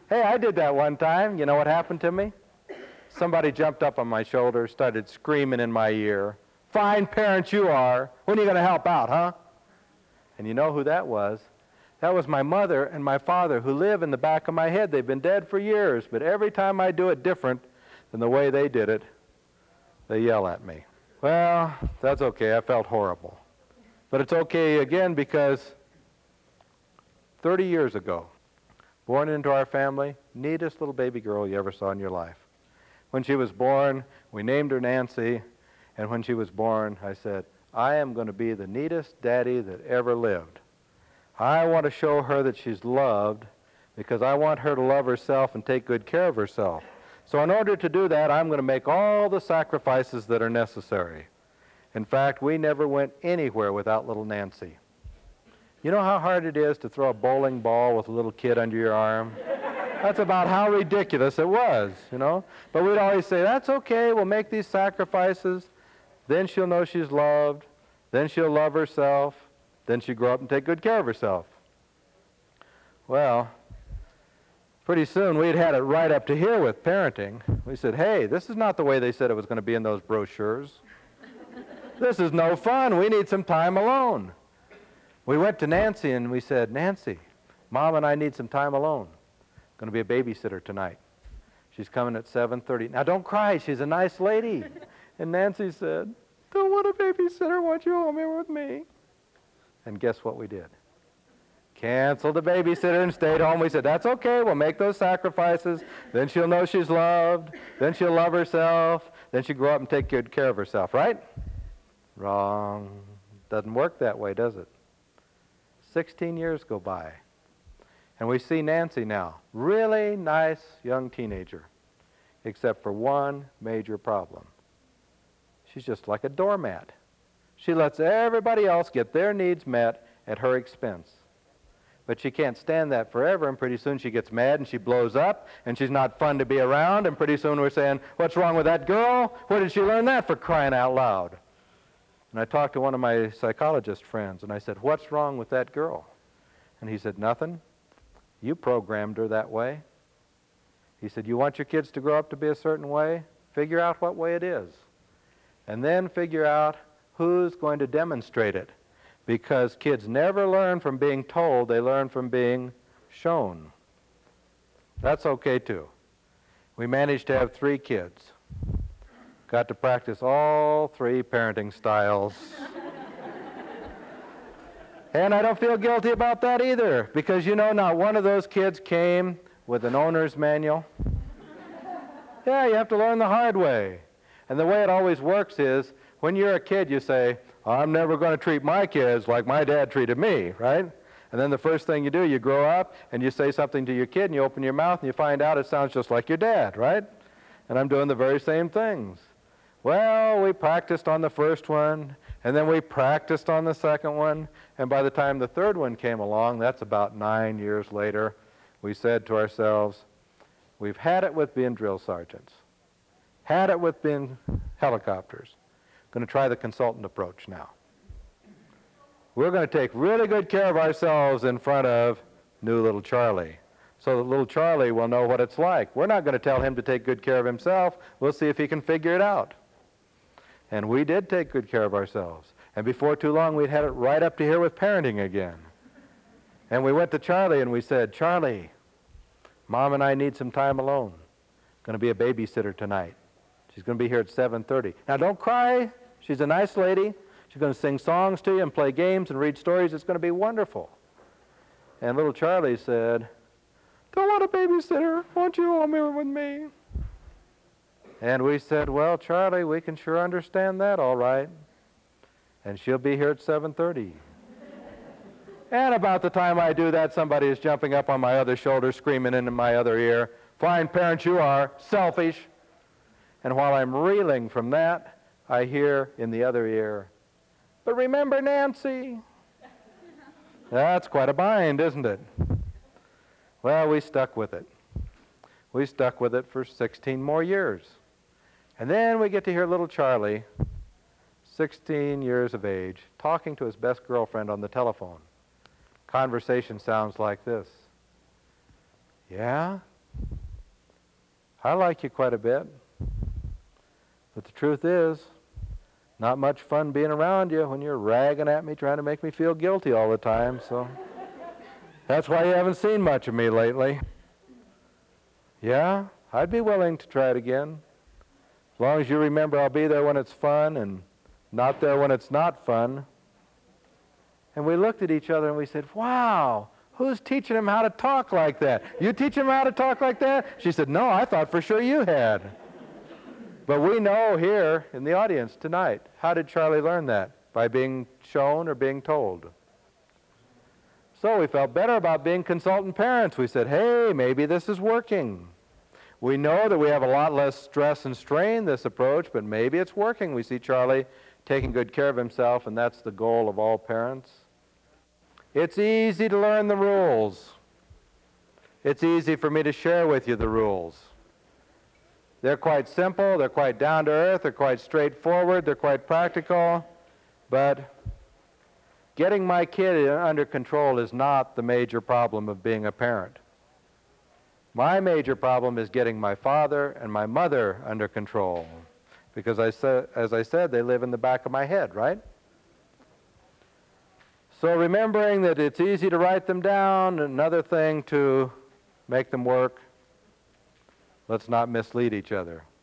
Hey, I did that one time. You know what happened to me? Somebody jumped up on my shoulder, started screaming in my ear, "Fine parent you are. When are you going to help out, huh?" And you know who that was? That was my mother and my father, who live in the back of my head. They've been dead for years, but every time I do it different than the way they did it, they yell at me. Well, that's okay. I felt horrible. But it's okay again because 30 years ago, born into our family, neatest little baby girl you ever saw in your life. When she was born, we named her Nancy, and when she was born, I said, I am going to be the neatest daddy that ever lived. I want to show her that she's loved because I want her to love herself and take good care of herself. So in order to do that, I'm going to make all the sacrifices that are necessary. In fact, we never went anywhere without little Nancy. You know how hard it is to throw a bowling ball with a little kid under your arm? That's about how ridiculous it was, you know. But we'd always say, that's okay, we'll make these sacrifices. Then she'll know she's loved. Then she'll love herself. Then she'll grow up and take good care of herself. Well, pretty soon we'd had it right up to here with parenting. We said, hey, this is not the way they said it was going to be in those brochures. This is no fun. We need some time alone. We went to Nancy and we said, Nancy, Mom and I need some time alone. Going to be a babysitter tonight. She's coming at 7:30. Now don't cry, she's a nice lady. And Nancy said, don't want a babysitter, want you home here with me. And guess what we did? Canceled the babysitter and stayed home. We said, that's okay, we'll make those sacrifices. Then she'll know she's loved. Then she'll love herself. Then she'll grow up and take good care of herself, right? Wrong. Doesn't work that way, does it? 16 years go by. And we see Nancy now, really nice young teenager, except for one major problem. She's just like a doormat. She lets everybody else get their needs met at her expense. But she can't stand that forever, and pretty soon she gets mad and she blows up, and she's not fun to be around, and pretty soon we're saying, what's wrong with that girl? Where did she learn that, for crying out loud? And I talked to one of my psychologist friends, and I said, what's wrong with that girl? And he said, nothing. You programmed her that way. He said, you want your kids to grow up to be a certain way? Figure out what way it is. And then figure out who's going to demonstrate it. Because kids never learn from being told, they learn from being shown. That's okay too. We managed to have 3 kids. Got to practice all 3 parenting styles. And I don't feel guilty about that either, because you know, not one of those kids came with an owner's manual. Yeah, you have to learn the hard way. And the way it always works is, when you're a kid, you say, I'm never going to treat my kids like my dad treated me, right? And then the first thing you do, you grow up and you say something to your kid and you open your mouth and you find out it sounds just like your dad, right? And I'm doing the very same things. Well, we practiced on the first one, and then we practiced on the second one, and by the time the third one came along, that's about 9 years later, we said to ourselves, we've had it with being drill sergeants, had it with being helicopters. Going to try the consultant approach now. We're going to take really good care of ourselves in front of new little Charlie, so that little Charlie will know what it's like. We're not going to tell him to take good care of himself. We'll see if he can figure it out. And we did take good care of ourselves. And before too long, we'd had it right up to here with parenting again. And we went to Charlie and we said, Charlie, Mom and I need some time alone. Going to be a babysitter tonight. She's going to be here at 7:30. Now don't cry. She's a nice lady. She's going to sing songs to you and play games and read stories. It's going to be wonderful. And little Charlie said, don't want a babysitter. Want you home here with me? And we said, well, Charlie, we can sure understand that, all right. And she'll be here at 7:30. And about the time I do that, somebody is jumping up on my other shoulder, screaming into my other ear, fine parent you are, selfish. And while I'm reeling from that, I hear in the other ear, but remember Nancy. That's quite a bind, isn't it? Well, we stuck with it. We stuck with it for 16 more years. And then we get to hear little Charlie, 16 years of age, talking to his best girlfriend on the telephone. Conversation sounds like this. Yeah? I like you quite a bit. But the truth is, not much fun being around you when you're ragging at me, trying to make me feel guilty all the time, so that's why you haven't seen much of me lately. Yeah, I'd be willing to try it again. As long as you remember I'll be there when it's fun and not there when it's not fun. And we looked at each other and we said, wow, who's teaching him how to talk like that? You teach him how to talk like that? She said, no, I thought for sure you had. But we know here in the audience tonight, how did Charlie learn that? By being shown or being told? So we felt better about being consultant parents. We said, hey, maybe this is working. We know that we have a lot less stress and strain this approach, but maybe it's working. We see Charlie taking good care of himself, and that's the goal of all parents. It's easy to learn the rules. It's easy for me to share with you the rules. They're quite simple, they're quite down to earth, they're quite straightforward, they're quite practical, but getting my kid under control is not the major problem of being a parent. My major problem is getting my father and my mother under control, because as I said, they live in the back of my head, right? So remembering that it's easy to write them down, another thing to make them work, let's not mislead each other.